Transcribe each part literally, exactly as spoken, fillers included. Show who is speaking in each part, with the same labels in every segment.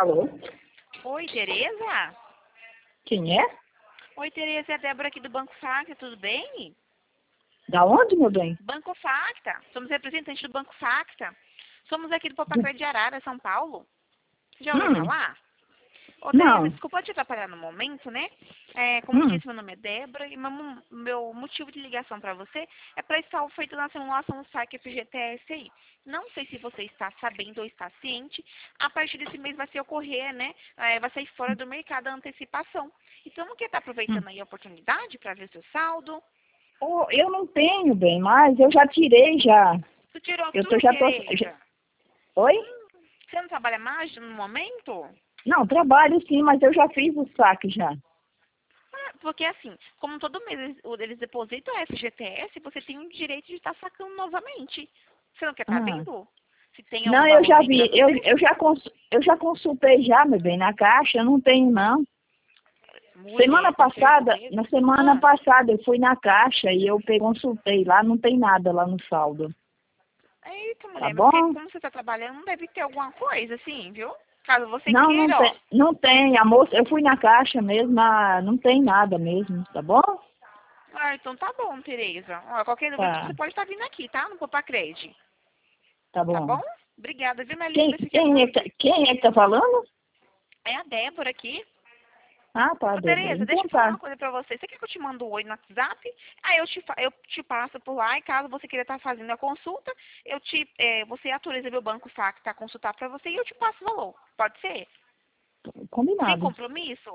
Speaker 1: Alô?
Speaker 2: Oi, Tereza?
Speaker 1: Quem é?
Speaker 2: Oi, Tereza, é a Débora aqui do Banco Facta, tudo bem?
Speaker 1: Da onde, meu bem?
Speaker 2: Banco Facta, somos representantes do Banco Facta. Somos aqui do
Speaker 1: Do...
Speaker 2: Popacré de Arara, São Paulo. Você já ouviu
Speaker 1: Hum,
Speaker 2: falar? Ô, Tereza,
Speaker 1: não.
Speaker 2: desculpa te atrapalhar no momento, né? É, como eu
Speaker 1: Hum,
Speaker 2: disse, meu nome é Débora e meu, mo- meu motivo de ligação para você é para estar feito na simulação do saque F G T S aí. Não sei se você está sabendo ou está ciente, a partir desse mês vai se ocorrer, né? É, vai sair fora do mercado a antecipação. Então, não quer estar
Speaker 1: hum.
Speaker 2: aproveitando aí a oportunidade para ver seu saldo?
Speaker 1: Oh, eu não tenho, bem, mas eu já tirei já.
Speaker 2: Tu tirou
Speaker 1: Eu tô,
Speaker 2: tudo,
Speaker 1: já tô... já-
Speaker 2: Tereza?
Speaker 1: Oi?
Speaker 2: Você não trabalha mais no momento?
Speaker 1: Não, trabalho sim, mas eu já fiz o saque já.
Speaker 2: Ah, porque assim, como todo mês eles, o- eles depositam a F G T S, você tem o direito de estar sacando novamente. Você não quer estar
Speaker 1: Ah.
Speaker 2: vendo se tem algum
Speaker 1: Não, eu já
Speaker 2: valorzinho para
Speaker 1: vi. Eu,
Speaker 2: você?
Speaker 1: eu, já cons... eu já consultei já, meu bem, na caixa. Eu não tenho, não. Semana
Speaker 2: Mulher, tem
Speaker 1: passada,
Speaker 2: certeza?
Speaker 1: na semana
Speaker 2: Ah,
Speaker 1: passada eu fui na caixa e eu pe- consultei lá, não tem nada lá no saldo.
Speaker 2: eita,
Speaker 1: Tá
Speaker 2: mulher, mas porque
Speaker 1: bom?
Speaker 2: como você está trabalhando, não deve ter alguma coisa assim, viu? Caso você
Speaker 1: Não, não
Speaker 2: queira, ó.
Speaker 1: tem, não tem, a moça, eu fui na caixa mesmo, ah, não tem nada mesmo, tá bom?
Speaker 2: Ah, então tá bom, Tereza. Ó, qualquer dúvida
Speaker 1: Tá,
Speaker 2: você pode estar vindo aqui, tá? No Popacred.
Speaker 1: tá
Speaker 2: Tá
Speaker 1: bom.
Speaker 2: bom? Obrigada, viu, minha
Speaker 1: Quem,
Speaker 2: linda? Fique
Speaker 1: quem, é, que-
Speaker 2: aguarde.
Speaker 1: quem é que tá falando?
Speaker 2: É a Débora aqui.
Speaker 1: Ah, tá,
Speaker 2: Ô,
Speaker 1: Débora.
Speaker 2: Tereza, deixa
Speaker 1: Então
Speaker 2: eu falar
Speaker 1: tá,
Speaker 2: uma coisa pra você. Você quer que eu te mando um oi no WhatsApp? Aí eu te, fa- eu te passo por lá e caso você queira estar fazendo a consulta, eu te, é, você autoriza meu banco Facta a consultar pra você e eu te passo o valor. Pode ser? Sem
Speaker 1: combinado.
Speaker 2: compromisso?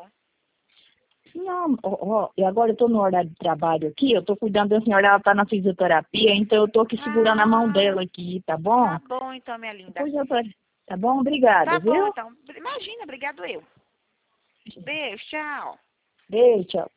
Speaker 1: Não, ó, ó, e agora eu tô no horário de trabalho aqui, eu tô cuidando da senhora, ela tá na fisioterapia, então eu tô aqui segurando a mão
Speaker 2: Ah,
Speaker 1: dela aqui, tá bom?
Speaker 2: tá bom então, minha linda.
Speaker 1: Depois eu tô, tá bom? Obrigada,
Speaker 2: Tá bom
Speaker 1: viu?
Speaker 2: então. Imagina, obrigado eu. Beijo, tchau.
Speaker 1: Beijo, tchau.